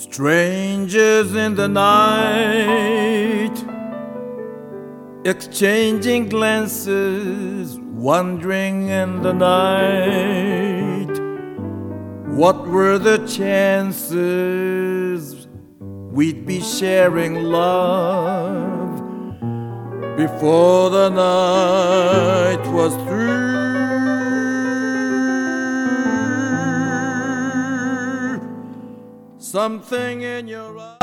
Strangers in the night, exchanging glances, wandering in the night. What were the chances we'd be sharing love before the night was through? Something in your eyes